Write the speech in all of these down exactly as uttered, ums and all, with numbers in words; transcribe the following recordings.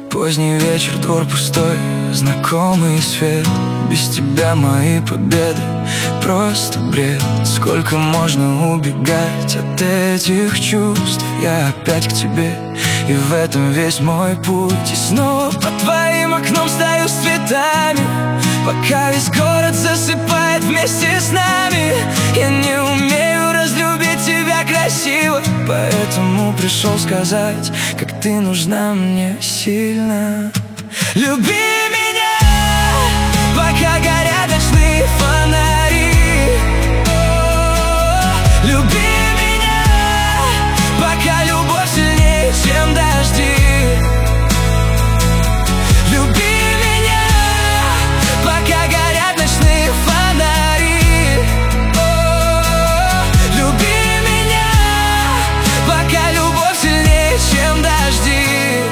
Поздний вечер, двор пустой, знакомый свет. Без тебя мои победы просто бред. Сколько можно убегать от этих чувств? Я опять к тебе, и в этом весь мой путь. И снова под твоим окном стою с цветами, пока весь город засыпает вместе с нами. Я не умею разлюбить тебя красиво, поэтому пришел сказать, как ты нужна мне сильно. Люби меня, пока горят ночные фонари. Люби меня, пока любовь сильнее, чем дожди. Люби меня, пока горят ночные фонари. Люби меня, пока любовь сильнее, чем дожди.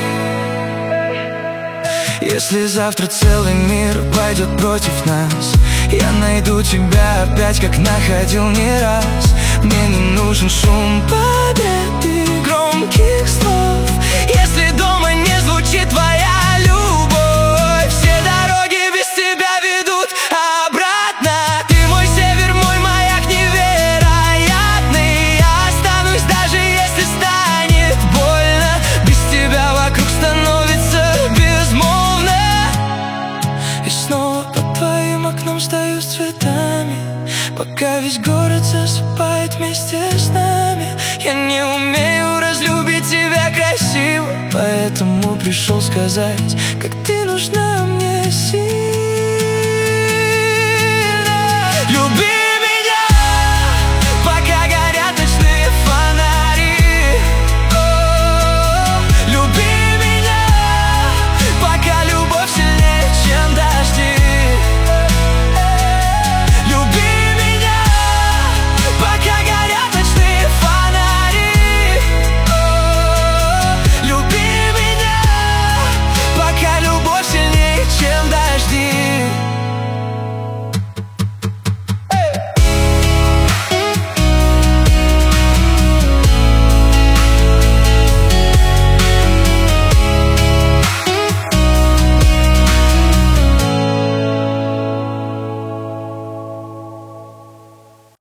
Если завтра целый мир пойдет против нас, я найду тебя опять, как находил не раз. Мне не нужен шум побед и громких слов, если дома не звучит твоя любовь. Все дороги без тебя ведут обратно. Ты мой север, мой маяк невероятный. Я останусь, даже если станет больно. Без тебя вокруг становится безмолвно. И снова под твоим окном стою с цветами, пока весь город засыпает вместе с нами. Я не умею разлюбить тебя красиво, поэтому пришел сказать, как ты нужна мне сильно. Люби